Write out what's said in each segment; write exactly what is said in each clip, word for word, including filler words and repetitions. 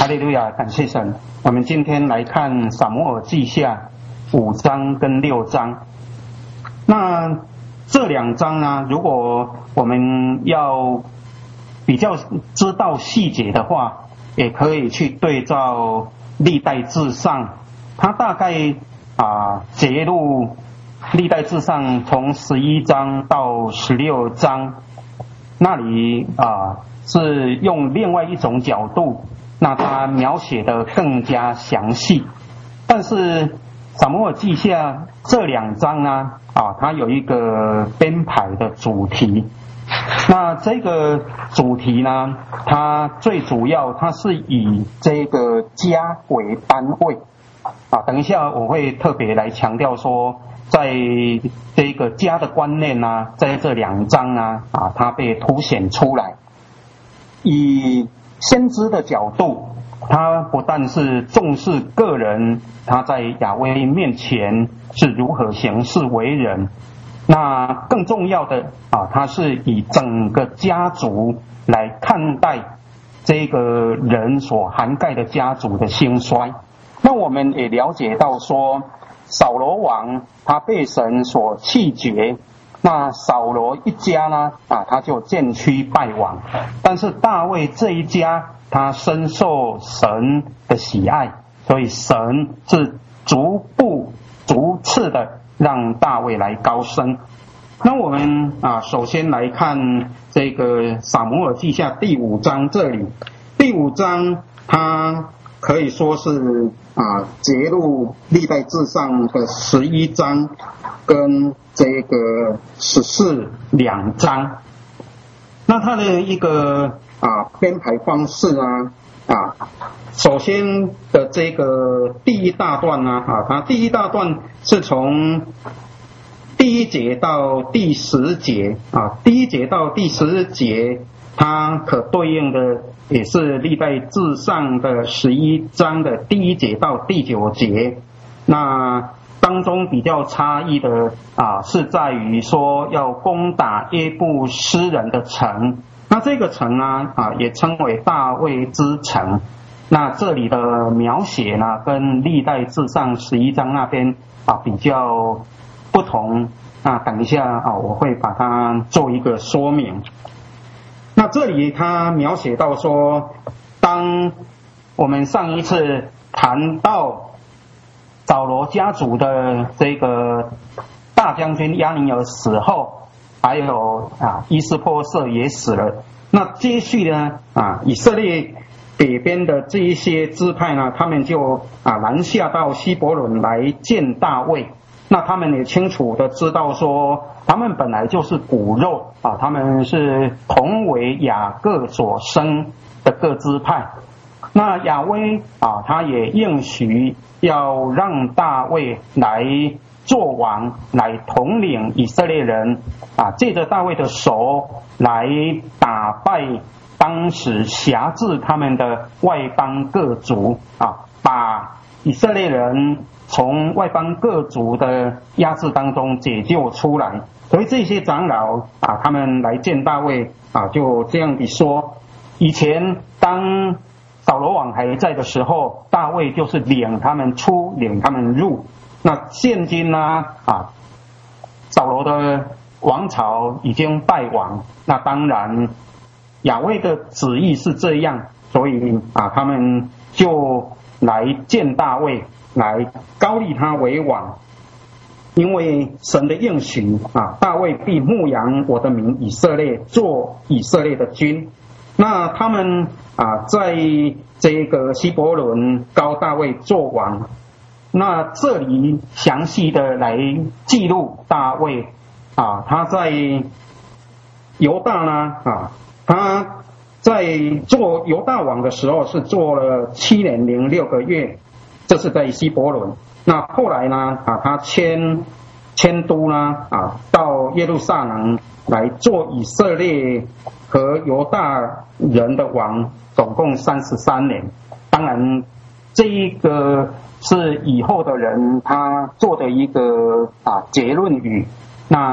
利路亚，感谢神。我们今天来看撒母耳记下五章跟六章。那这两章呢，如果我们要比较知道细节的话，也可以去对照历代志上，它大概啊节录历代志上从十一章到十六章，那里啊是用另外一种角度，那它描写的更加详细。但是撒母耳记下这两章呢，啊，它有一个编排的主题。那这个主题呢，它最主要它是以这个家为单位啊。等一下我会特别来强调说，在这个家的观念呢，在这两章呢啊，它被凸显出来。以先知的角度，他不但是重视个人他在亚威面前是如何行事为人，那更重要的啊，他是以整个家族来看待这个人所涵盖的家族的兴衰。那我们也了解到说，扫罗王他被神所弃绝，那扫罗一家呢啊，他就渐趋败亡。但是大卫这一家，他深受神的喜爱，所以神是逐步逐次的让大卫来高升。那我们啊，首先来看这个撒母耳记下第五章，这里第五章它可以说是啊节录历代志上的十一章跟这个十四两章。那它的一个啊编排方式呢啊，首先的这个第一大段呢啊，它第一大段是从第一节到第十节啊，第一节到第十节，它可对应的也是历代志上的十一章的第一节到第九节。那当中比较差异的啊，是在于说要攻打耶布斯人的城。那这个城呢啊，也称为大卫之城。那这里的描写呢，跟历代志上十一章那边啊比较不同。那等一下啊，我会把它做一个说明。那这里他描写到说，当我们上一次谈到扫罗家族的这个大将军亚尼尔死后，还有啊伊斯波瑟也死了，那接续呢啊以色列北边的这一些支派呢，他们就啊南下到希伯伦来见大卫。那他们也清楚的知道说，他们本来就是骨肉啊，他们是同为雅各所生的各支派。那亚威啊，他也应许要让大卫来做王，来统领以色列人啊，借着大卫的手来打败当时辖制他们的外邦各族啊，把以色列人从外邦各族的压制当中解救出来。所以这些长老啊，他们来见大卫啊，就这样地说：以前当扫罗王还在的时候，大卫就是领他们出，领他们入。那现今呢啊，扫罗的王朝已经败亡，那当然亚威的旨意是这样，所以啊，他们就来见大卫，来高立他为王。因为神的应许啊，大卫必牧养我的民以色列，做以色列的君。那他们啊，在这个希伯伦高大卫做王。那这里详细的来记录大卫啊，他在犹大呢啊，他在做犹大王的时候是做了七年零六个月，这是在希伯伦。那后来呢啊，他迁迁都呢啊，到耶路撒冷来做以色列和犹大人的王，总共三十三年。当然，这一个是以后的人他做的一个啊结论语。那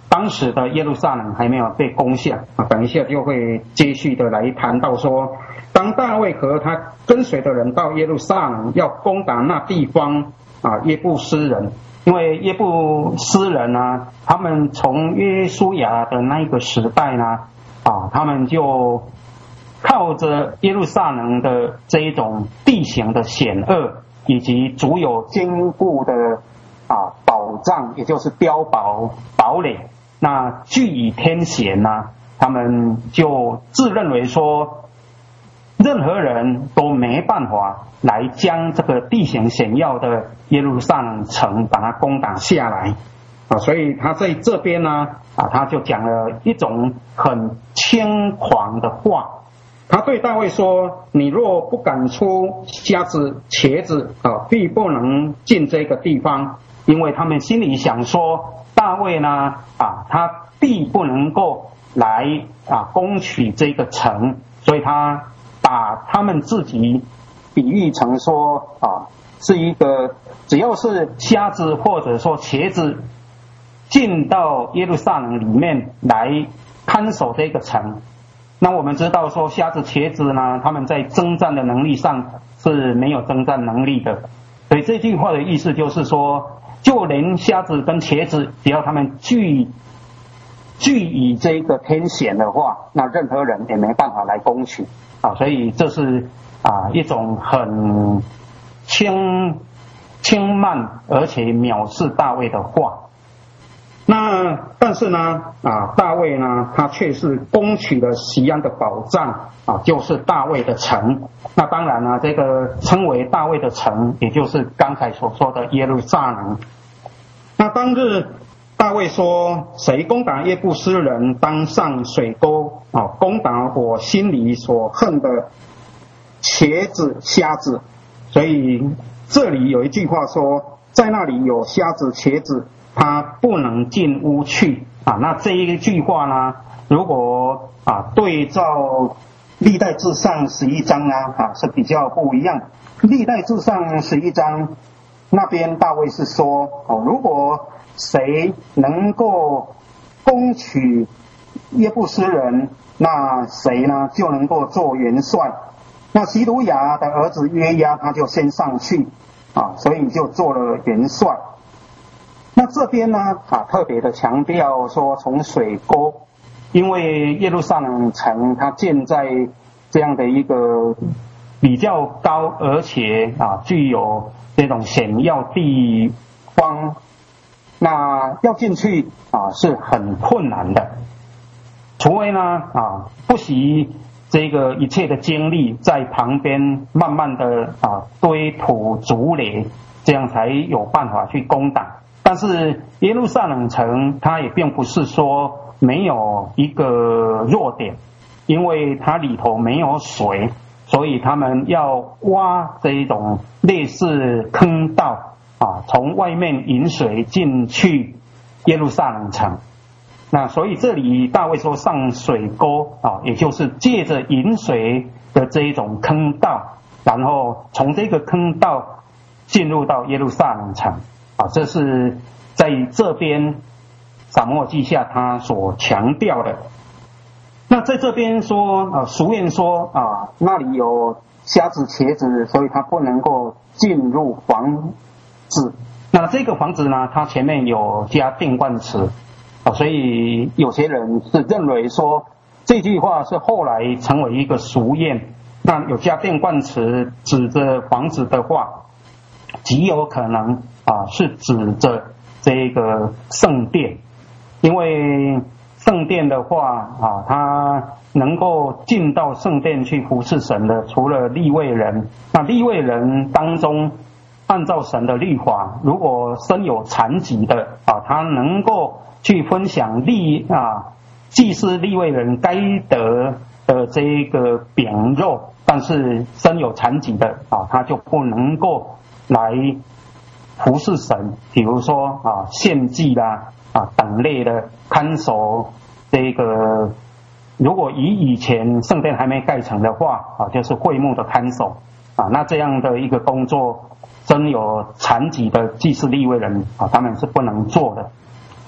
当时的耶路撒冷还没有被攻下啊，等一下就会接续的来谈到说，当大卫和他跟随的人到耶路撒冷要攻打那地方啊，耶布斯人，因为耶布斯人呢，他们从约书亚的那一个时代呢，啊，他们就靠着耶路撒冷的这一种地形的险恶，以及足有坚固的啊保障，也就是碉堡堡垒，那据以天险呢，他们就自认为说，任何人都没办法来将这个地形险要的耶路撒冷城把它攻打下来啊，所以他在这边呢啊，他就讲了一种很轻狂的话。他对大卫说：“你若不赶出瞎子、瘸子啊，必不能进这个地方。”因为他们心里想说，大卫呢啊，他必不能够来啊攻取这个城，所以他把他们自己比喻成说啊，是一个只要是瞎子或者说瘸子进到耶路撒冷里面来看守这个城。那我们知道说，瞎子、瘸子呢，他们在征战的能力上是没有征战能力的，所以这句话的意思就是说，就连瞎子跟瘸子，只要他们据据以这个天险的话，那任何人也没办法来攻取啊。所以这是啊一种很轻轻慢而且藐视大卫的话。那但是呢啊，大卫呢，他却是攻取了锡安的宝藏啊，就是大卫的城。那当然呢，这个称为大卫的城，也就是刚才所说的耶路撒冷。那当日大卫说：“谁攻打耶布斯人，当上水沟啊，攻打我心里所恨的瘸子、瞎子。”所以这里有一句话说，在那里有瞎子、瘸子，他不能进屋去啊。那这一句话呢，如果啊对照历代志上十一章呢啊是比较不一样。历代志上十一章那边大卫是说哦，如果谁能够攻取耶布斯人，那谁呢就能够做元帅。那西鲁雅的儿子约押他就先上去啊，所以就做了元帅。那这边呢啊特别的强调说从水沟，因为耶路撒冷城它建在这样的一个比较高而且啊具有这种险要地方，那要进去啊是很困难的，除非呢啊不惜这个一切的精力在旁边慢慢的啊堆土筑垒，这样才有办法去攻打。但是耶路撒冷城它也并不是说没有一个弱点，因为它里头没有水，所以他们要挖这一种类似坑道啊，从外面引水进去耶路撒冷城。那所以这里大卫说上水沟啊，也就是借着引水的这一种坑道，然后从这个坑道进入到耶路撒冷城啊，这是在这边撒母耳记下他所强调的。那在这边说啊，俗谚说啊，那里有瞎子瘸子，所以他不能够进入房子。那这个房子呢，它前面有加定冠词啊，所以有些人是认为说这句话是后来成为一个俗谚。那有加定冠词指着房子的话，极有可能啊是指着这个圣殿，因为圣殿的话啊，他能够进到圣殿去服侍神的，除了利未人，那利未人当中，按照神的律法，如果身有残疾的啊，他能够去分享利啊祭司利未人该得的这个饼肉，但是身有残疾的啊，他就不能够来服侍神，比如说啊献祭啦啊等类的看守这个，如果以以前圣殿还没盖成的话啊，就是会幕的看守啊，那这样的一个工作，真有残疾的祭司利未人啊，他们是不能做的。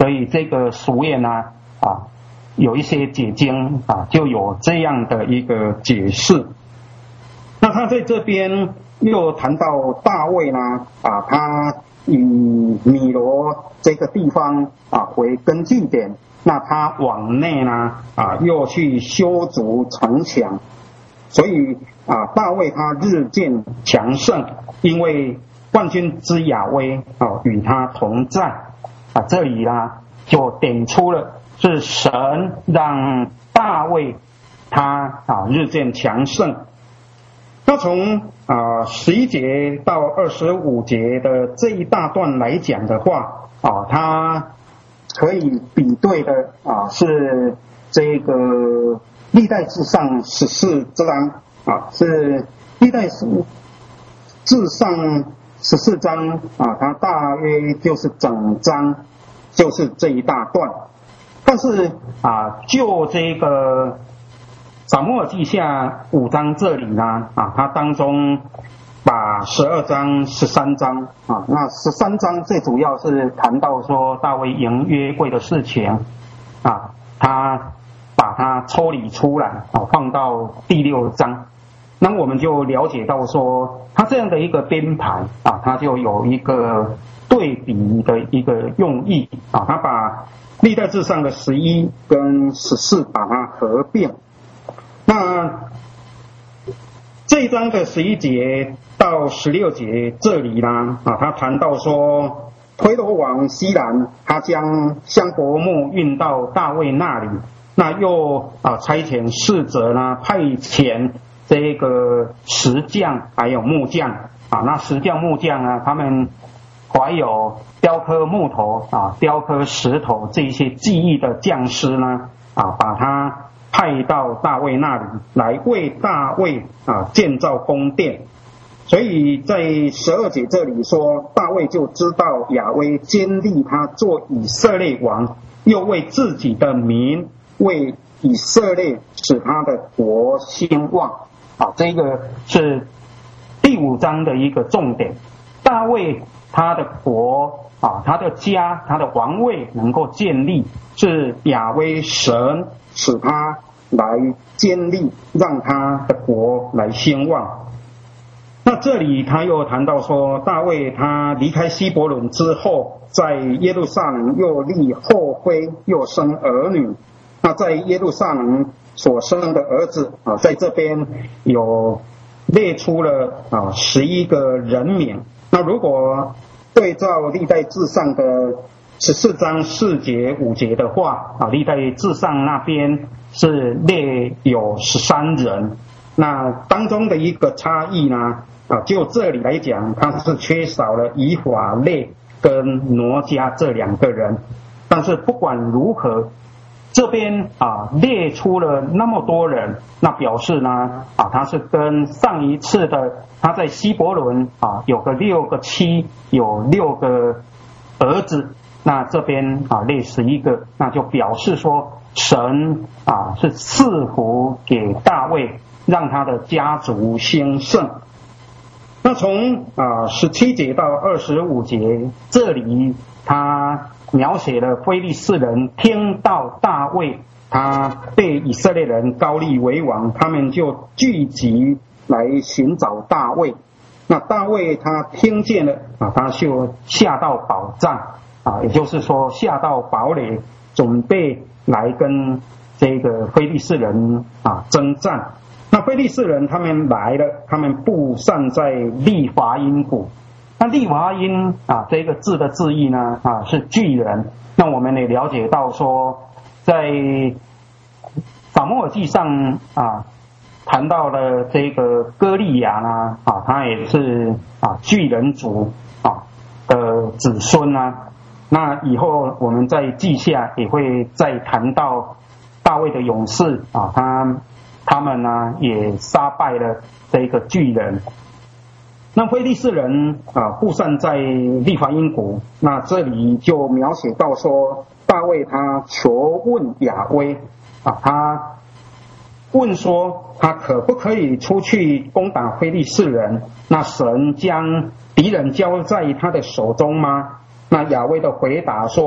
所以这个俗谚呢啊，有一些解经啊就有这样的一个解释。那他在这边又谈到大卫呢啊，他以米罗这个地方啊为根据点，那他往内呢啊又去修筑城墙，所以啊大卫他日渐强盛，因为万军之亚威啊与他同在啊，这里呢就点出了是神让大卫他啊日渐强盛。那从啊十一节到二十五节的这一大段来讲的话啊，它可以比对的啊是这个历代志上十四章啊，是历代志上十四章啊，它大约就是整章，就是这一大段。但是啊，就这个撒母耳记下五章这里呢啊，它当中把十二章、十三章啊，那十三章最主要是谈到说大卫迎约柜的事情啊，他把它抽离出来啊，放到第六章。那我们就了解到说，他这样的一个编排啊，他就有一个对比的一个用意啊，他把历代志上的十一跟十四把它合并。那这一章的十一节到十六节这里呢啊，他谈到说，推罗王西兰他将香柏木运到大卫那里，那又啊差遣使者呢，派遣这个石匠还有木匠啊，那石匠木匠啊，他们怀有雕刻木头啊、雕刻石头这些技艺的匠师呢啊，把他派到大卫那里来为大卫啊建造宫殿。所以在十二节这里说，大卫就知道亚威坚立他做以色列王，又为自己的民，为以色列使他的国兴旺啊，这个是第五章的一个重点。大卫他的国啊，他的家，他的王位能够建立，是亚威神使他来建立，让他的国来兴旺。那这里他又谈到说，大卫他离开希伯伦之后，在耶路撒冷又立后妃，又生儿女。那在耶路撒冷所生的儿子啊，在这边有列出了啊十一个人名。那如果对照历代志上的十四章四节五节的话啊，历代志上那边是列有十三人。那当中的一个差异呢啊，就这里来讲，它是缺少了以法列跟挪迦这两个人。但是不管如何，这边啊列出了那么多人，那表示呢啊，他是跟上一次的他在希伯伦啊有个六个妻，有六个儿子，那这边啊列十一个，那就表示说神啊是赐福给大卫，让他的家族兴盛。那从啊十七节到二十五节，这里他描写了非利士人听到大卫他被以色列人高立为王，他们就聚集来寻找大卫。那大卫他听见了啊，他就下到宝藏啊，也就是说下到堡垒，准备来跟这个非利士人啊征战。那非利士人他们来了，他们布散在利乏音谷。那利乏音啊，这个字的字义呢啊是巨人。那我们也了解到说，在撒母耳记上啊谈到了这个歌利亚呢啊，他也是啊巨人族啊的子孙啊。那以后我们在记下也会再谈到大卫的勇士啊，他他们呢也杀败了这个巨人。那非利士人啊布散在利乏音谷，那这里就描写到说，大卫他求问亚威啊，他问说他可不可以出去攻打非利士人？那神将敌人交在他的手中吗？那亚威的回答说，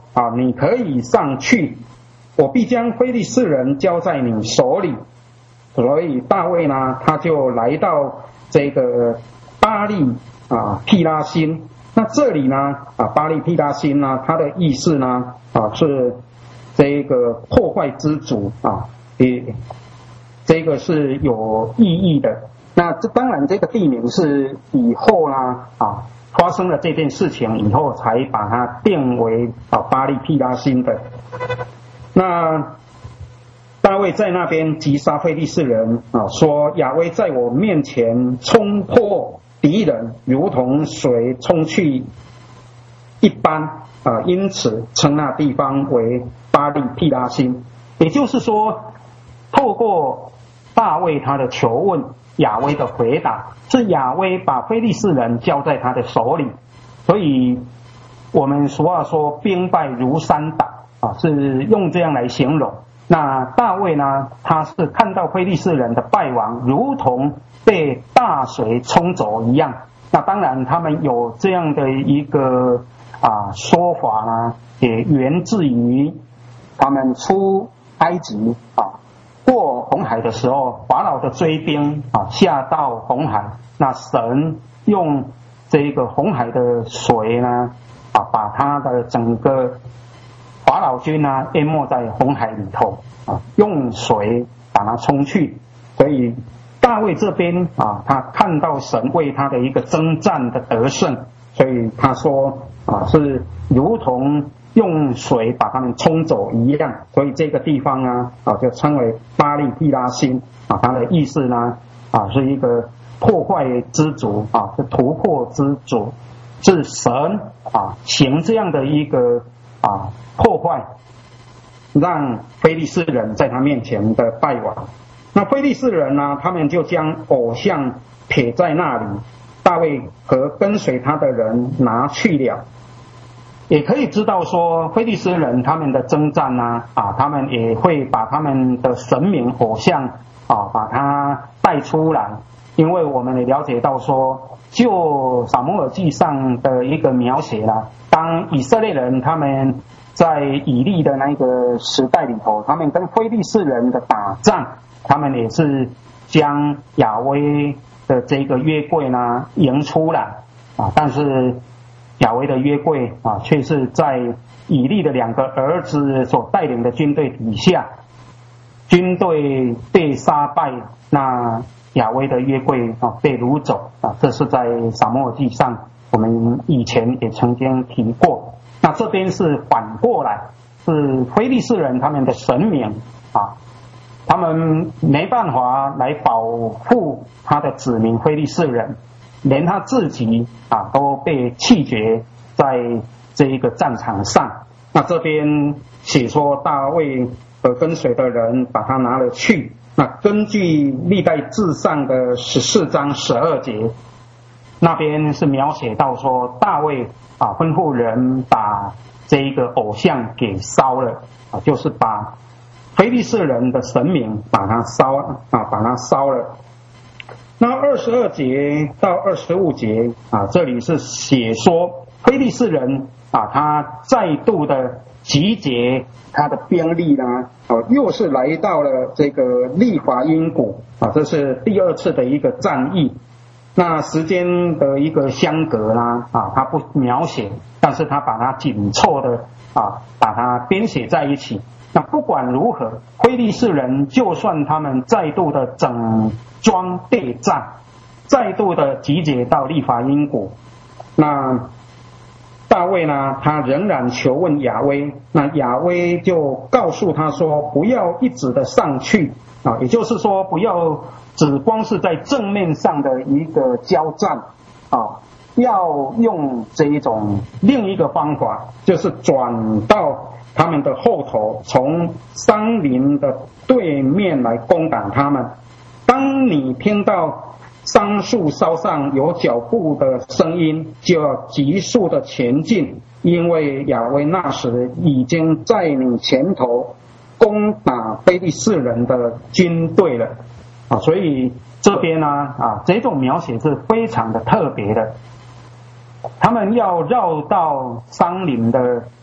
啊，你可以上去，我必将非利士人交在你手里。所以大卫呢，他就来到这个巴力啊毗拉辛。那这里呢啊巴力毗拉辛呢，它的意思呢啊是这个破坏之主啊，也这个是有意义的。那这当然这个地名是以后呢啊发生了这件事情以后才把它定为啊巴力毗拉辛的。那大卫在那边击杀非利士人啊，说亚威在我面前冲破敌人，如同水冲去一般啊，因此称那地方为巴力毗拉辛。也就是说，透过大卫他的求问，亚威的回答是亚威把非利士人交在他的手里，所以我们俗话说兵败如山倒啊，是用这样来形容。那大卫呢，他是看到非利士人的败亡如同被大水冲走一样。那当然他们有这样的一个啊说法呢，也源自于他们出埃及啊过红海的时候，法老的追兵啊下到红海，那神用这个红海的水呢啊把他的整个法老军呢淹没在红海里头啊，用水把它冲去。所以大卫这边啊，他看到神为他的一个征战的得胜，所以他说啊是如同用水把他们冲走一样。所以这个地方呢啊就称为巴力毗拉辛啊，它的意思呢啊是一个破坏之主啊，是突破之主，是神啊行这样的一个啊破坏，让非利士人在他面前的败亡。那非利士人呢，他们就将偶像撇在那里，大卫和跟随他的人拿去了。也可以知道说，非利士人他们的征战呢啊，他们也会把他们的神明偶像啊把它带出来。因为我们也了解到说，就撒母耳记上的一个描写啦，当以色列人他们在以利的那个时代里头，他们跟非利士人的打仗，他们也是将亚威的这个约柜呢迎出来啊，但是亚威的约柜啊却是在以利的两个儿子所带领的军队底下，军队被杀败，那亚威的约柜啊被掳走啊，这是在撒母耳记上我们以前也曾经提过。那这边是反过来，是非利士人他们的神明啊，他们没办法来保护他的子民非利士人，连他自己啊都被弃绝在这一个战场上。那这边写说大卫和跟随的人把他拿了去。那根据历代志上的十四章十二节，那边是描写到说大卫啊吩咐人把这一个偶像给烧了啊，就是把非利士人的神明把它烧啊，把它烧了。那二十二节到二十五节啊，这里是写说非利士人啊，他再度的集结他的兵力呢，哦，又是来到了这个利法因谷啊，这是第二次的一个战役。那时间的一个相隔啦啊，他不描写，但是他把它紧凑的啊，把它编写在一起。那不管如何，非利士人就算他们再度的整装备战，再度的集结到利法因谷，那大卫呢，他仍然求问亚威，那亚威就告诉他说，不要一直的上去啊，也就是说，不要只光是在正面上的一个交战啊，要用这一种另一个方法，就是转到他们的后头，从山林的对面来攻打他们。当你听到桑树梢上有脚步的声音，就要急速的前进，因为亚威那时已经在你前头攻打非利士人的军队了啊，所以这边呢啊，这种描写是非常的特别的。他们要绕到山林的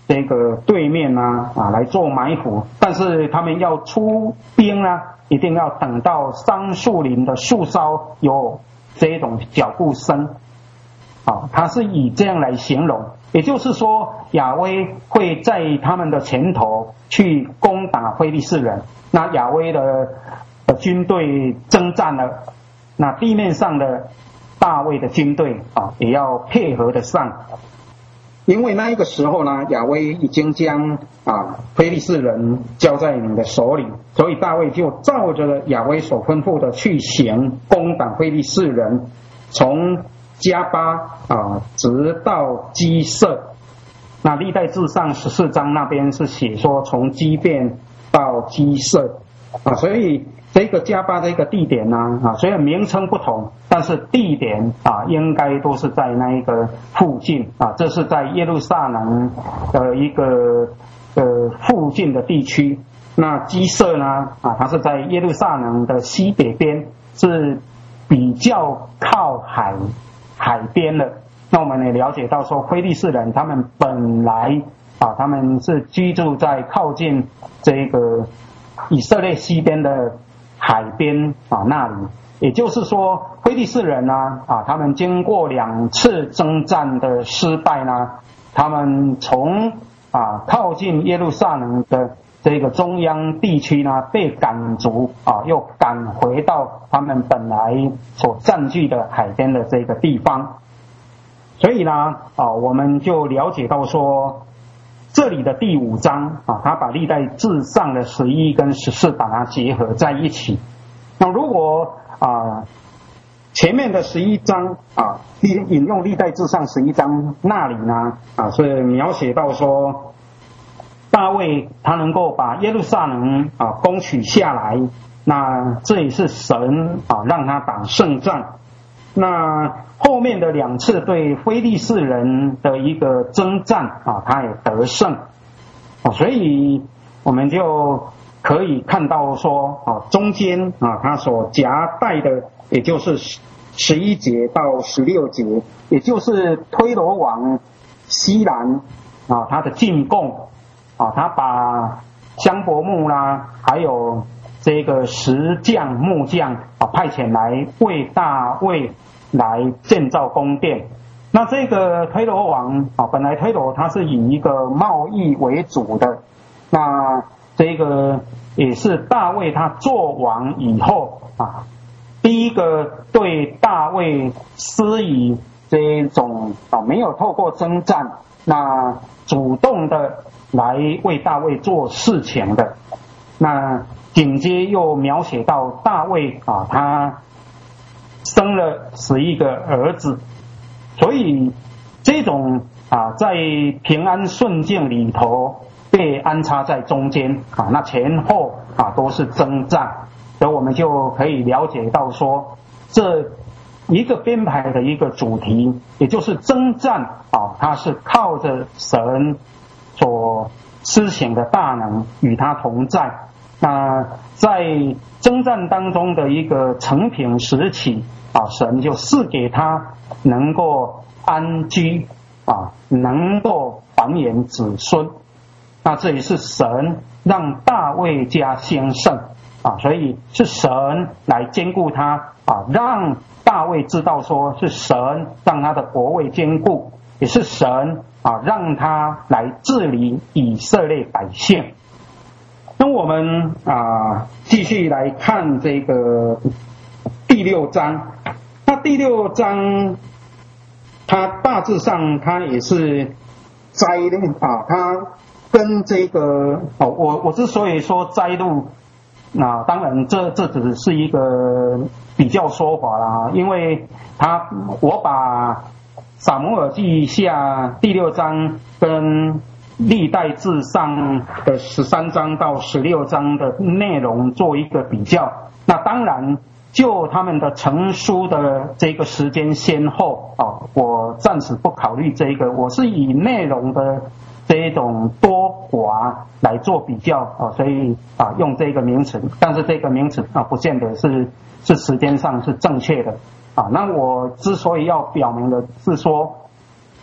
这个对面啊啊来做埋伏，但是他们要出兵啊，一定要等到桑树林的树梢有这种脚步声，啊，他是以这样来形容，也就是说亚威会在他们的前头去攻打非利士人，那亚威的的军队征战了，那地面上的大卫的军队啊也要配合得上。因为那一个时候呢，亚威已经将啊非利士人交在你的手里，所以大卫就照着亚威所吩咐的去行，攻打非利士人，从加巴啊直到基色。那历代志上十四章那边是写说从基遍到基色啊，所以这个加巴这个地点呢啊，虽然名称不同，但是地点啊应该都是在那一个附近啊，这是在耶路撒冷的一个呃附近的地区。那基色呢啊，它是在耶路撒冷的西北边，是比较靠海海边的。那我们也了解到说，非利士人他们本来啊，他们是居住在靠近这个以色列西边的海边啊那里，也就是说，非利士人呢啊，他们经过两次征战的失败呢，他们从啊靠近耶路撒冷的这个中央地区呢被赶逐啊，又赶回到他们本来所占据的海边的这个地方。所以呢啊，我们就了解到说，这里的第五章啊，他把历代志上的十一跟十四把它结合在一起。那如果啊前面的十一章啊引用历代志上十一章那里呢啊是描写到说，大卫他能够把耶路撒冷啊攻取下来，那这也是神啊让他打胜仗。那后面的两次对非利士人的一个征战啊，他也得胜，哦，所以我们就可以看到说，啊，中间啊，他所夹带的，也就是十一节到十六节，也就是推罗王西兰啊，他的进贡啊，他把香柏木啦，还有这个石匠、木匠啊派遣来为大卫来建造宫殿。那这个推罗王啊，本来推罗他是以一个贸易为主的，那这个也是大卫他做王以后啊，第一个对大卫施以这种啊没有透过征战，那主动的来为大卫做事情的。那紧接又描写到大卫啊，他生了十一个儿子，所以这种啊在平安顺境里头被安插在中间啊，那前后啊都是征战，所以我们就可以了解到说，这一个编排的一个主题，也就是征战啊，它是靠着神所施行的大能与他同在。那在征战当中的一个承平时期啊，神就赐给他能够安居啊，能够繁衍子孙。那这也是神让大卫家兴盛啊，所以是神来兼顾他啊，让大卫知道说是神让他的国位坚固，也是神啊让他来治理以色列百姓。那我们啊继续来看这个第六章。那第六章它大致上它也是摘录啊，它跟这个哦，我我之所以说摘录，那当然这这只是一个比较说法啦，因为它我把撒母耳记下第六章跟历代志上的十三章到十六章的内容做一个比较，那当然就他们的成书的这个时间先后啊，我暂时不考虑这个，我是以内容的这一种多寡来做比较啊，所以啊用这个名词，但是这个名词啊不见得是是时间上是正确的啊。那我之所以要表明的是说，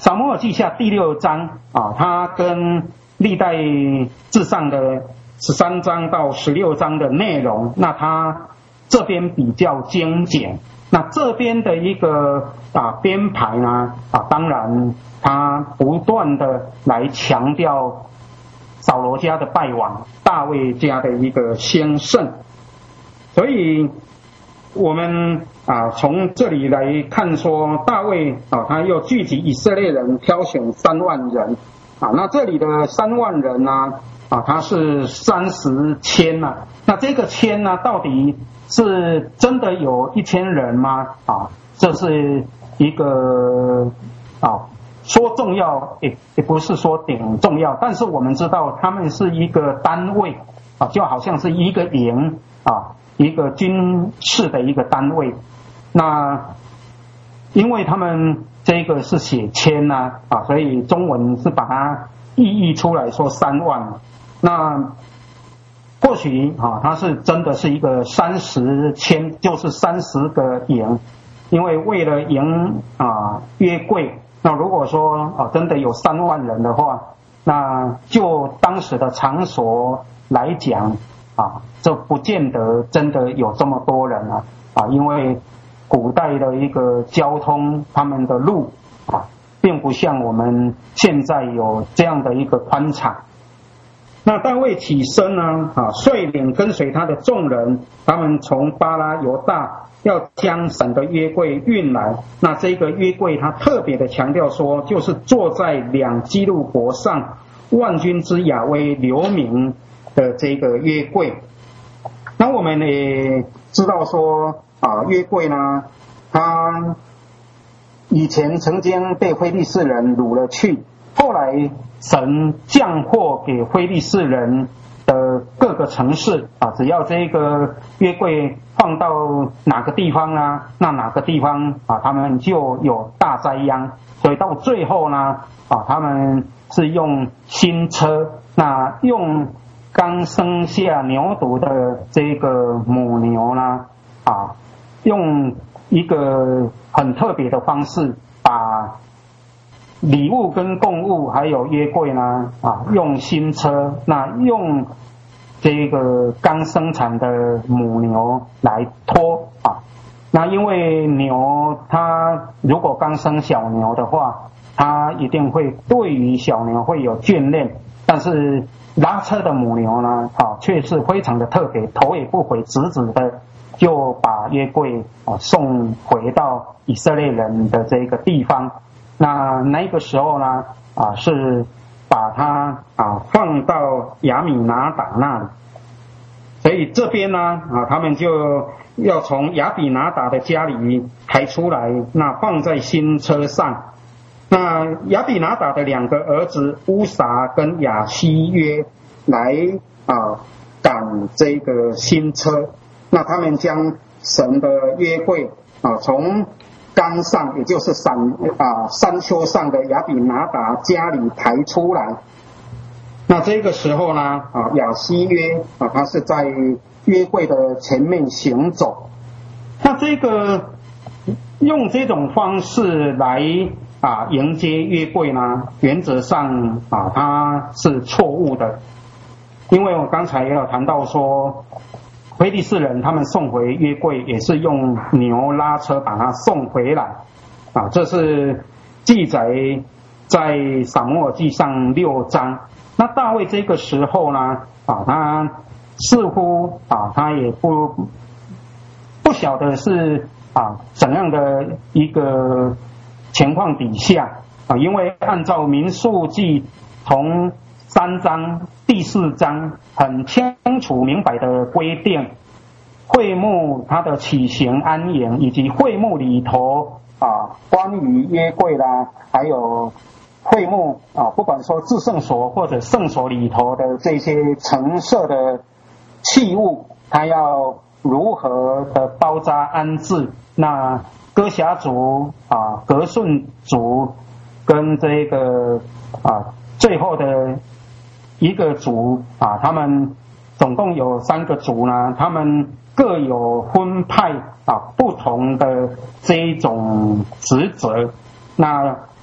撒母耳记下第六章啊，它跟历代志上的十三章到十六章的内容，那它这边比较精简。那这边的一个啊编排呢啊，当然它不断的来强调扫罗家的败亡，大卫家的一个兴盛，所以我们啊从这里来看说，大卫啊他又聚集以色列人，挑选三万人啊，那这里的三万人呢啊，他是三十千呐，那这个千呢，到底是真的有一千人吗？啊，这是一个啊。说重要也也不是说顶重要，但是我们知道他们是一个单位啊，就好像是一个营啊，一个军事的一个单位。那因为他们这个是写千呐啊，所以中文是把它意译出来说三万。那或许啊，它是真的是一个三十千，就是三十个营，因为为了营啊约柜。那如果说啊真的有三万人的话，那就当时的场所来讲啊，这不见得真的有这么多人啊啊，因为古代的一个交通，他们的路啊，并不像我们现在有这样的一个宽敞。那大卫起身呢啊，率领跟随他的众人，他们从巴拉犹大要将神的约柜运来。那这个约柜他特别的强调说，就是坐在两基路伯上万军之亚威留名的这个约柜。那我们也知道说啊，约柜呢，他以前曾经被非利士人掳了去，后来神降祸给非利士人的各个城市啊，只要这个约柜放到哪个地方呢，那哪个地方啊，他们就有大灾殃。所以到最后呢啊，他们是用新车，那用刚生下牛犊的这个母牛呢啊，用一个很特别的方式，把礼物跟供物还有约柜呢啊，用新车，那用这个刚生产的母牛来拖啊。那因为牛它如果刚生小牛的话，它一定会对于小牛会有眷恋，但是拉车的母牛呢啊，却是非常的特别，头也不回，直直的就把约柜啊送回到以色列人的这个地方。那那个时候呢啊，是把它啊放到亚米拿达那里，所以这边呢啊，他们就要从亚比拿达的家里抬出来，那放在新车上。那亚比拿达的两个儿子乌撒跟亚希约来啊赶这个新车，那他们将神的约柜啊从冈上，也就是山啊山丘上的亚比拿达家里抬出来。那这个时候呢啊，亚希约啊，他是在约柜的前面行走。那这个用这种方式来啊迎接约柜呢，原则上啊它是错误的，因为我刚才也有谈到说，非利士人他们送回约柜也是用牛拉车把它送回来啊，这是记载在撒母耳记上六章。那大卫这个时候呢啊，他似乎啊他也不不晓得是啊怎样的一个情况底下啊，因为按照民数记从三章第四章很清楚明白的规定，会幕它的起行安营，以及会幕里头啊关于约柜啦，还有会幕啊，不管说至圣所或者圣所里头的这些陈设的器物，它要如何的包扎安置。那哥辖族啊、革顺族跟这个啊最后的一个族啊，他们总共有三个族呢，他们各有分派啊不同的这一种职责。那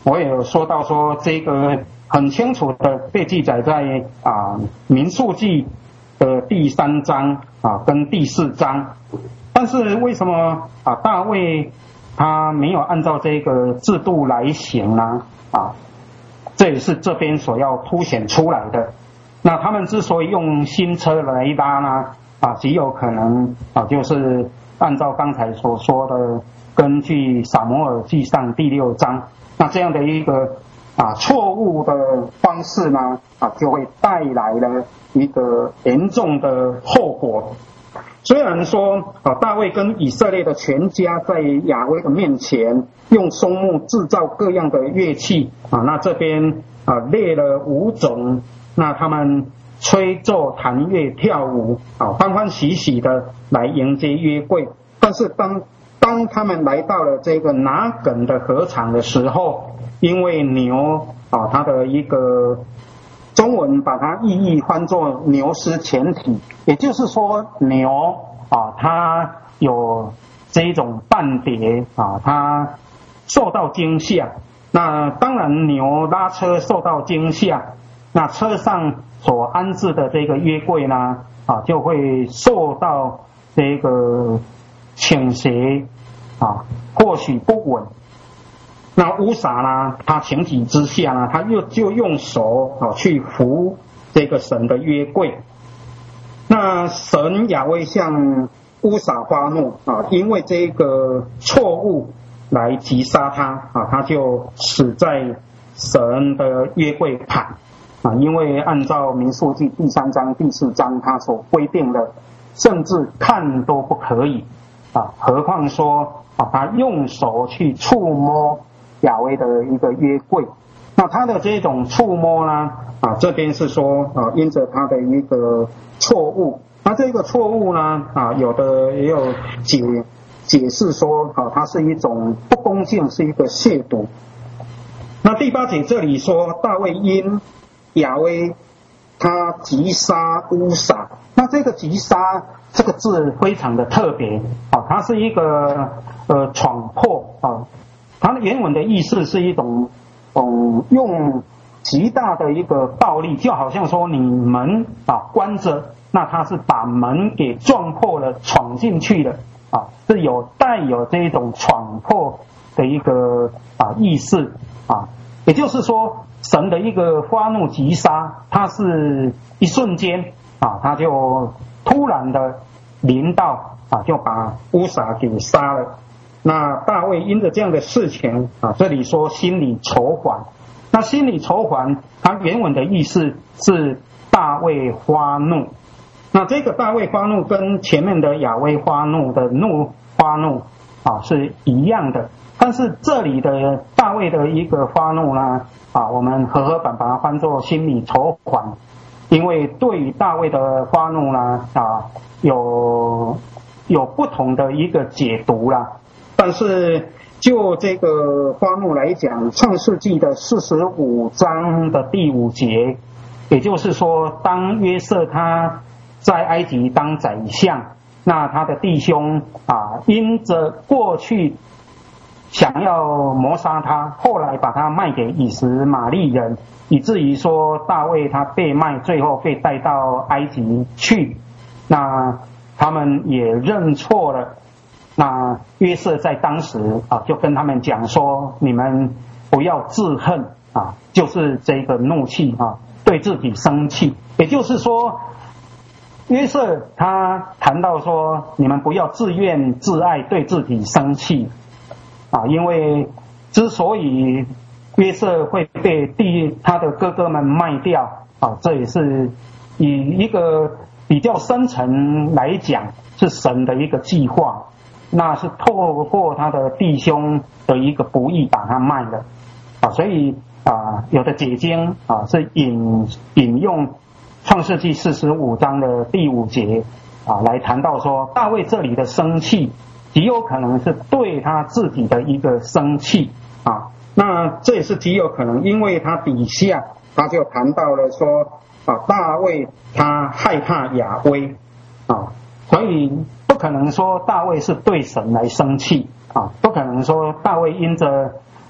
我也有说到说这个很清楚的被记载在啊民数记的第三章啊跟第四章，但是为什么啊大卫他没有按照这个制度来行呢？啊，这也是这边所要凸显出来的。那他们之所以用新车来拉呢，啊，极有可能啊，就是按照刚才所说的，根据撒母耳记上第六章，那这样的一个啊错误的方式呢，啊，就会带来了一个严重的后果。虽然说啊，大卫跟以色列的全家在亚威的面前用松木制造各样的乐器啊，那这边啊列了五种。那他们吹奏、弹乐、跳舞，啊，欢欢喜喜的来迎接约柜。但是当当他们来到了这个拿梗的禾场的时候，因为牛啊，它的一个中文把它意义翻作牛失前蹄，也就是说牛啊，它有这一种半跌啊，它受到惊吓。那当然牛拉车受到惊吓。那车上所安置的这个约柜呢，啊，就会受到这个倾斜，啊，或许不稳。那乌撒呢，他情急之下呢，他又就用手啊去扶这个神的约柜。那神亚威向乌撒发怒啊，因为这个错误来击杀他啊，他就死在神的约柜旁。啊，因为按照民数记第三章、第四章他所规定的，甚至看都不可以啊，何况说啊，他用手去触摸亚威的一个约柜，那他的这种触摸呢，啊，这边是说啊，因着他的一个错误，那这个错误呢，啊，有的也有解解释说，啊，它是一种不恭敬，是一个亵渎。那第八节这里说，大卫因亚威他击杀乌撒，那这个击杀这个字非常的特别啊，它是一个呃闯破啊，它的原文的意思是一种嗯用极大的一个暴力，就好像说你门啊关着，那他是把门给撞破了，闯进去了啊，是有带有这种闯破的一个啊意思啊，也就是说。神的一个发怒击杀，它是一瞬间啊，他就突然的临到啊，就把乌撒给杀了。那大卫因着这样的事情啊，这里说心里愁烦，那心里愁烦，它原文的意思是大卫发怒。那这个大卫发怒跟前面的亚威发怒的怒发怒啊是一样的。但是这里的大卫的一个发怒呢，啊，我们和合版把它翻作心里愁烦，因为对于大卫的发怒呢，啊，有有不同的一个解读啦。但是就这个发怒来讲，创世纪的四十五章的第五节，也就是说，当约瑟他在埃及当宰相，那他的弟兄啊，因着过去想要谋杀他，后来把他卖给以实玛利人，以至于说大卫他被卖，最后被带到埃及去。那他们也认错了。那约瑟在当时啊，就跟他们讲说：你们不要自恨啊，就是这个怒气啊，对自己生气。也就是说，约瑟他谈到说：你们不要自怨自艾，对自己生气。啊，因为之所以约瑟会被弟他的哥哥们卖掉啊，这也是以一个比较深层来讲，是神的一个计划，那是透过他的弟兄的一个不义把他卖了啊，所以啊，有的解经啊是引引用创世纪四十五章的第五节啊来谈到说，大卫这里的生气极有可能是对他自己的一个生气啊，那这也是极有可能，因为他底下他就谈到了说啊，大卫他害怕亚威啊，所以不可能说大卫是对神来生气啊，不可能说大卫因着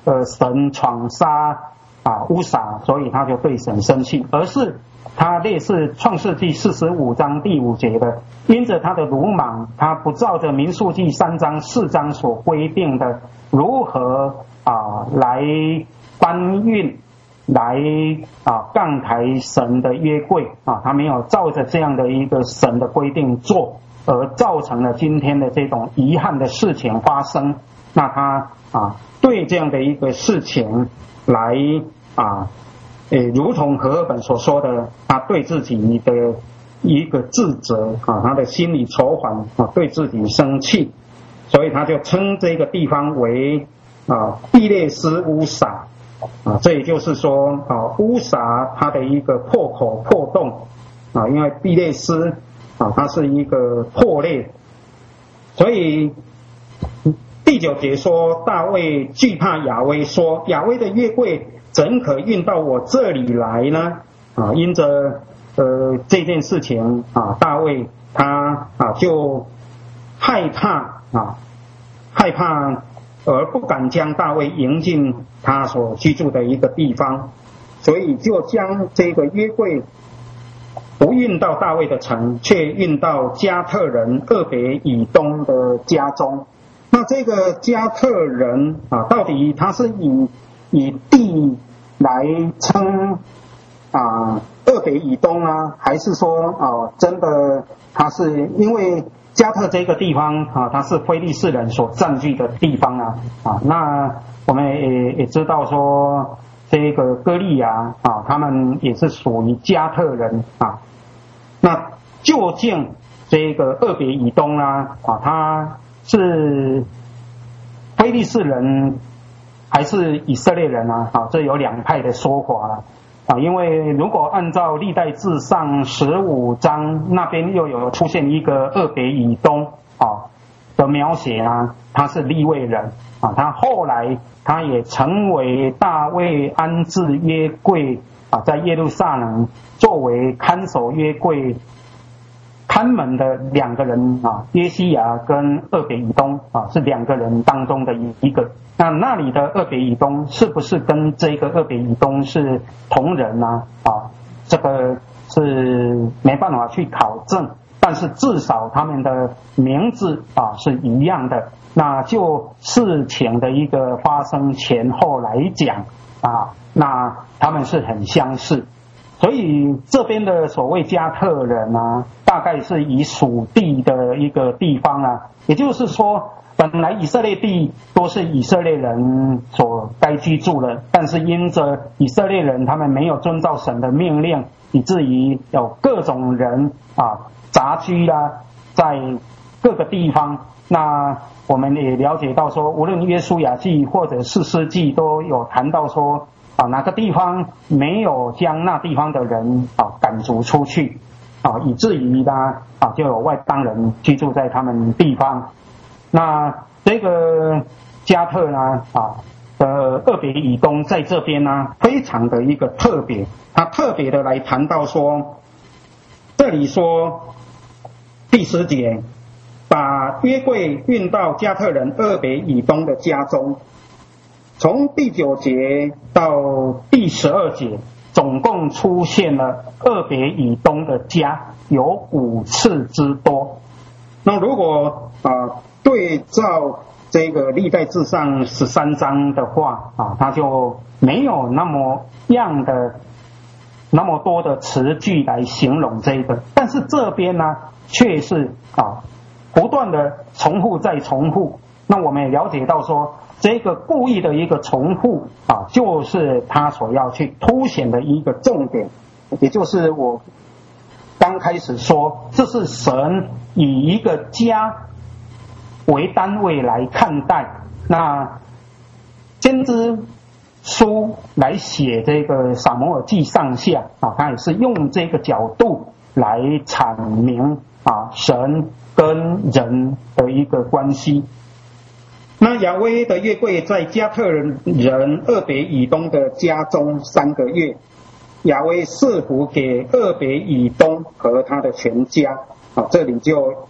呃神闯杀啊乌撒，所以他就对神生气，而是他类似创世纪四十五章第五节的，因着他的鲁莽，他不照着民数记三章四章所规定的如何啊来搬运来啊杠抬神的约柜啊，他没有照着这样的一个神的规定做，而造成了今天的这种遗憾的事情发生。那他啊对这样的一个事情来啊诶，如同和合本所说的，他对自己的一个自责啊，他的心里愁烦啊，对自己生气，所以他就称这个地方为啊毕列斯乌撒啊，这也就是说啊乌撒它的一个破口破洞啊，因为毕列斯啊它是一个破裂，所以第九节说大卫惧怕亚威，说亚威的约柜怎可运到我这里来呢？啊，因着呃这件事情啊，大卫他啊就害怕啊，害怕而不敢将大卫迎进他所居住的一个地方，所以就将这个约柜不运到大卫的城，却运到加特人俄别以东的家中。那这个加特人啊，到底他是以以地来称啊俄别以东啊，还是说啊真的他是因为加特这个地方啊，它是非利士人所占据的地方啊啊，那我们也也知道说这个歌利亚啊，他们也是属于加特人啊。那究竟这个俄别以东啊啊，他是非利士人还是以色列人啊？啊，这有两派的说法啊。啊，因为如果按照历代志上十五章那边又有出现一个俄别以东啊的描写啊，他是利未人啊，他后来他也成为大卫安置约柜啊，在耶路撒冷作为看守约柜看门的两个人啊，约西亚跟俄别以东啊，是两个人当中的一个。那那里的俄别以东是不是跟这个俄别以东是同人呢？啊，这个是没办法去考证，但是至少他们的名字啊是一样的。那就事情的一个发生前后来讲啊，那他们是很相似。所以这边的所谓加特人啊，大概是以属地的一个地方啊，也就是说本来以色列地都是以色列人所该居住的，但是因着以色列人他们没有遵照神的命令，以至于有各种人啊杂居啦、啊，在各个地方。那我们也了解到说，无论约书亚记或者士师记都有谈到说啊，哪个地方没有将那地方的人啊赶逐出去啊，以至于呢啊就有外邦人居住在他们地方。那这个加特呢啊的俄别以东在这边呢非常的一个特别，他特别的来谈到说，这里说第十节，把约柜运到加特人俄别以东的家中。从第九节到第十二节，总共出现了俄别以东的家有五次之多。那如果啊、呃、对照这个历代志上十三章的话啊，它就没有那么样的那么多的词句来形容这个，但是这边呢却是啊不断的重复再重复。那我们也了解到说，这个故意的一个重复啊，就是他所要去凸显的一个重点，也就是我刚开始说，这是神以一个家为单位来看待。那先知书来写这个撒母耳记上下啊，他也是用这个角度来阐明啊神跟人的一个关系。那亚威的约柜在加特人俄别以东的家中三个月，亚威赐福给俄别以东和他的全家。啊，这里就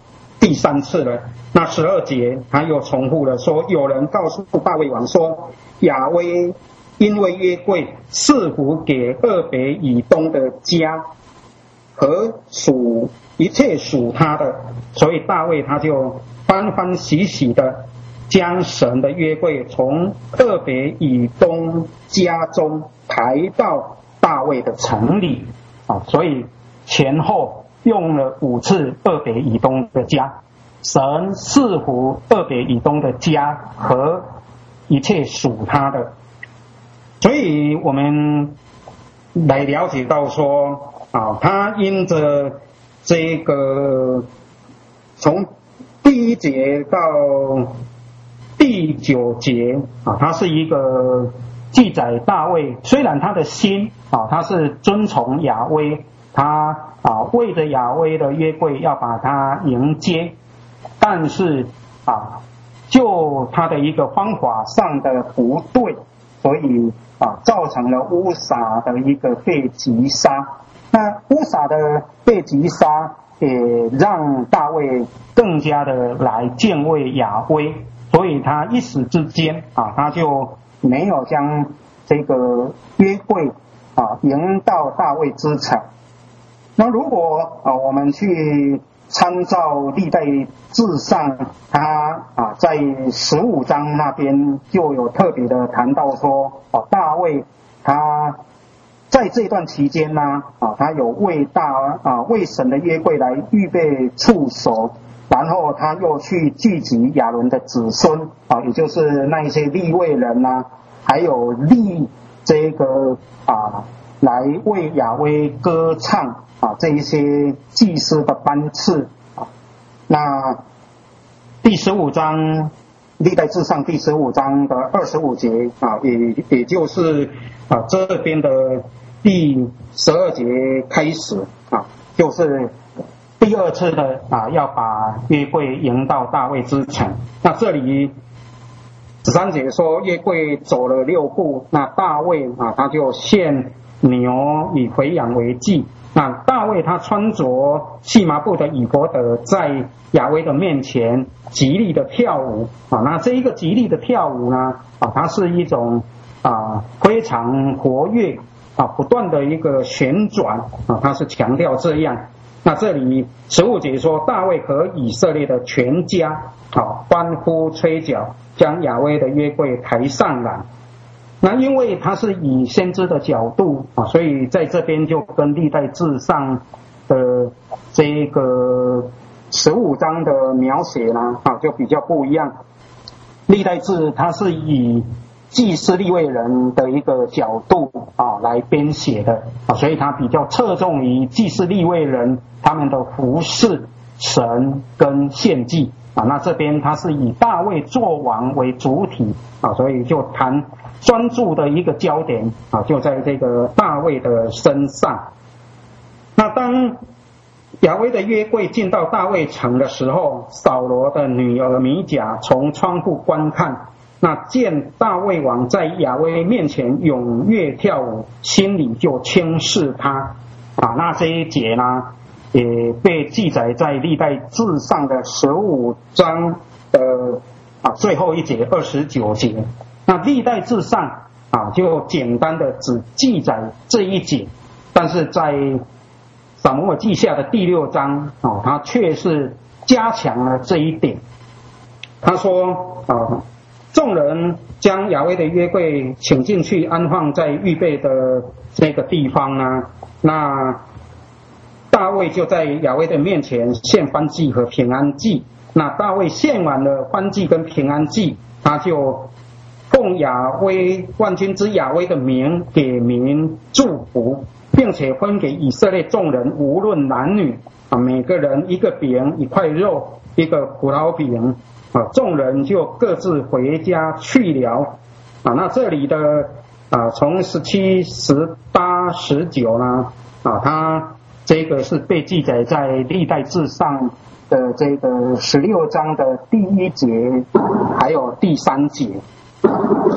第三次了。那十二节他又重复了说，有人告诉大卫王说，亚威因为约柜赐福给俄别以东的家和属一切属他的，所以大卫他就欢欢喜喜的将神的约柜从俄别以东家中抬到大卫的城里啊，所以前后用了五次俄别以东的家，神赐福俄别以东的家和一切属他的。所以我们来了解到说啊，他因着这个从第一节到第九节啊，它是一个记载大卫，虽然他的心啊，他是遵从亚威，他啊为着亚威的约柜要把它迎接，但是啊，就他的一个方法上的不对，所以啊造成了乌撒的一个被击杀。那乌撒的被击杀也让大卫更加的来敬畏亚威，所以他一时之间啊，他就没有将这个约柜啊迎到大卫之城。那如果啊我们去参照历代志上，他啊在十五章那边就有特别的谈到说，哦大卫他在这段期间呢，啊，他有为大啊为神的约柜来预备处所，然后他又去聚集亚伦的子孙啊，也就是那一些利未人呐、啊，还有立这个啊来为亚威歌唱啊这一些祭司的班次啊。那第十五章历代志上第十五章的二十五节啊，也也就是啊这边的第十二节开始啊，就是第二次的啊要把约柜迎到大卫之城。那这里十三节说约柜走了六步，那大卫啊他就献牛以肥羊为祭。那大卫他穿着细麻布的以弗得，在亚威的面前极力的跳舞啊。那这一个极力的跳舞呢啊，它是一种啊非常活跃啊不断的一个旋转啊，它是强调这样。那这里十五节说，大卫和以色列的全家啊欢呼吹角，将亚威的约柜抬上来。那因为他是以先知的角度啊，所以在这边就跟历代志上的这个十五章的描写呢啊就比较不一样。历代志它是以祭司利未人的一个角度啊来编写的啊，所以它比较侧重于祭司利未人他们的服事神跟献祭啊。那这边它是以大卫作王为主体啊，所以就谈专注的一个焦点啊，就在这个大卫的身上。那当亚威的约柜进到大卫城的时候，扫罗的女儿米甲从窗户观看，那见大卫王在亚威面前踊跃跳舞，心里就轻视他啊。那这一节呢，也被记载在历代志上的十五章的啊最后一节二十九节。那历代志上啊，就简单的只记载这一节，但是在撒母耳记下的第六章啊，他却是加强了这一点。他说啊，众人将亚威的约柜请进去，安放在预备的这个地方呢。那大卫就在亚威的面前献燔祭和平安祭。那大卫献完了燔祭跟平安祭，他就奉亚威万军之亚威的名给民祝福，并且分给以色列众人，无论男女啊，每个人一个饼，一块肉，一个葡萄饼啊，众人就各自回家去了啊。那这里的啊，从十七、十八、十九呢啊，它这个是被记载在历代志上的这个十六章的第一节，还有第三节。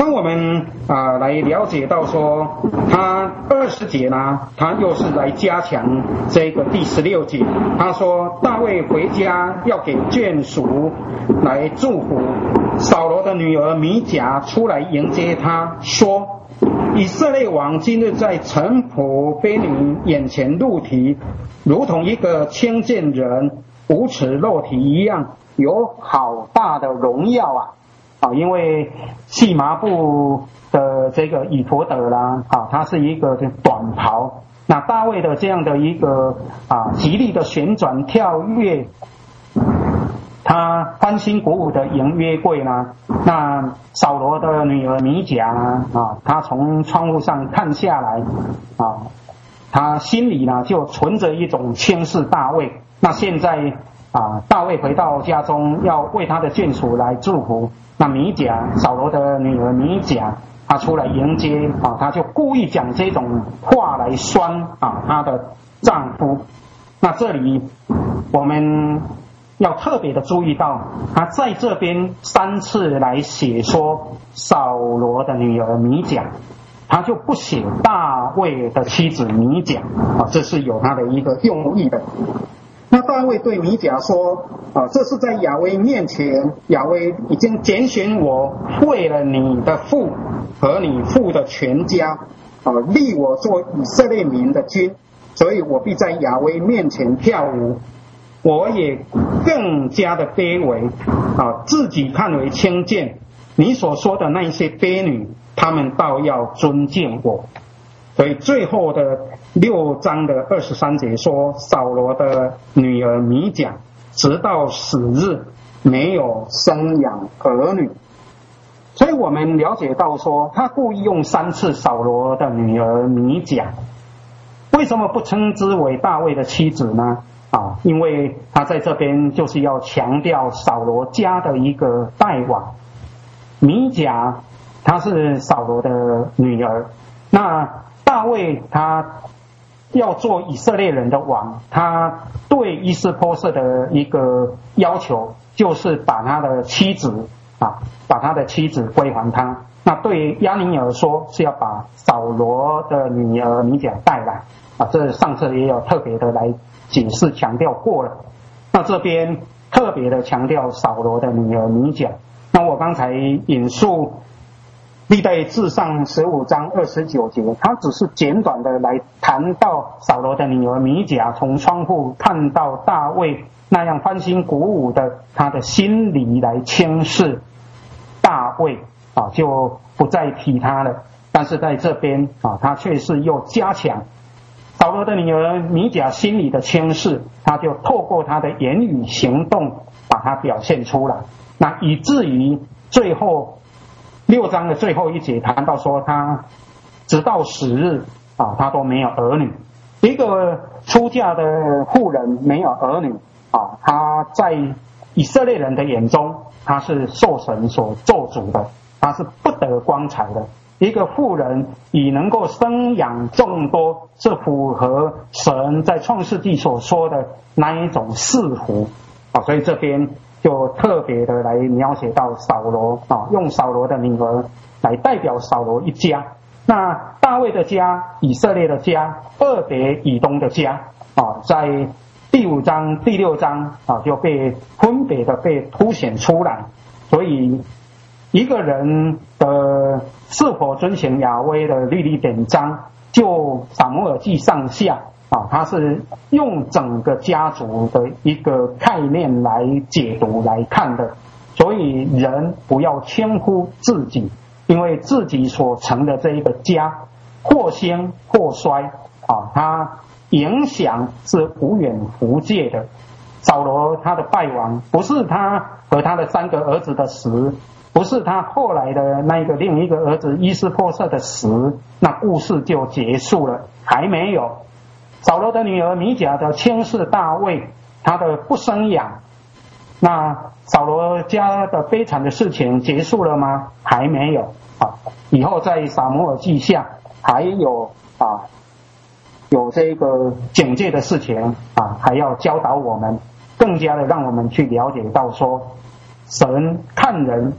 那我们啊、呃、来了解到说，他二十节呢，他又是来加强这个第十六节，他说大卫回家要给眷属来祝福，扫罗的女儿米甲出来迎接他，说：以色列王今日在臣仆婢女眼前露体，如同一个轻贱人无耻肉体一样，有好大的荣耀啊！啊，因为细麻布的这个以弗得啦，啊，它是一个短袍。那大卫的这样的一个啊极力的旋转跳跃，他欢欣鼓舞的迎约柜呢，那扫罗的女儿米甲呢，啊，她从窗户上看下来，啊，她心里呢就存着一种轻视大卫。那现在啊，大卫回到家中，要为他的眷属来祝福。那米甲，扫罗的女儿米甲，她出来迎接啊，她就故意讲这种话来酸啊她的丈夫。那这里我们要特别的注意到，他在这边三次来写说扫罗的女儿米甲，他就不写大卫的妻子米甲啊，这是有他的一个用意的。那大卫对米甲说：啊，这是在亚威面前，亚威已经拣选我，为了你的父和你父的全家，啊，立我做以色列民的君，所以我必在亚威面前跳舞。我也更加的卑微，啊，自己看为轻贱。你所说的那些婢女，她们倒要尊敬我。所以最后的六章的二十三节说，扫罗的女儿米甲直到死日没有生养儿女。所以我们了解到说，他故意用三次扫罗的女儿米甲，为什么不称之为大卫的妻子呢？啊，因为他在这边就是要强调扫罗家的一个代王。米甲她是扫罗的女儿，那大卫他要做以色列人的王，他对伊斯波设的一个要求就是把他的妻子啊，把他的妻子归还他。那对亚尼尔说是要把扫罗的女儿米甲带来啊，这上次也有特别的来解释强调过了。那这边特别的强调扫罗的女儿米甲。那我刚才引述历代志上十五章二十九节，他只是简短的来谈到扫罗的女儿米甲从窗户看到大卫那样欢欣鼓舞的他的心里来轻视大卫啊，就不再提他了。但是在这边啊，他却是又加强扫罗的女儿米甲心里的轻视，他就透过他的言语行动把它表现出来。那以至于最后六章的最后一节谈到说，他直到死日啊，他都没有儿女。一个出嫁的妇人没有儿女啊，他在以色列人的眼中，他是受神所咒诅的，他是不得光彩的。一个妇人以能够生养众多，是符合神在创世纪所说的那一种赐福啊，所以这边就特别的来描写到扫罗啊，用扫罗的女儿来代表扫罗一家。那大卫的家、以色列的家、俄别以东的家啊，在第五章、第六章啊就被分别的被凸显出来。所以一个人的是否遵循亚威的律例典章，就撒母耳记上下啊，他是用整个家族的一个概念来解读来看的。所以人不要轻忽自己，因为自己所成的这一个家或兴或衰啊，它影响是无远弗届的。扫罗他的败亡，不是他和他的三个儿子的死，不是他后来的那个另一个儿子伊斯波设的死，那故事就结束了，还没有。扫罗的女儿米甲的轻视大卫，他的不生养，那扫罗家的悲惨的事情结束了吗？还没有啊！以后在撒母耳记下还有啊，有这个警戒的事情啊，还要教导我们，更加的让我们去了解到说，神看人啊，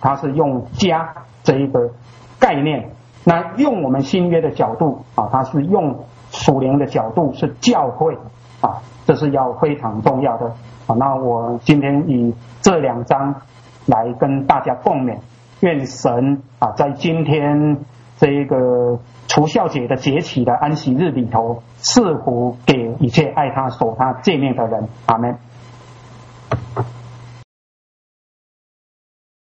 它是用家这一个概念。那用我们新约的角度啊，它是用属灵的角度，是教会啊，这是要非常重要的啊。那我今天以这两章来跟大家共勉，愿神啊在今天这一个除酵节的节期的安息日里头，赐福给一切爱他守他诫命的人。阿们。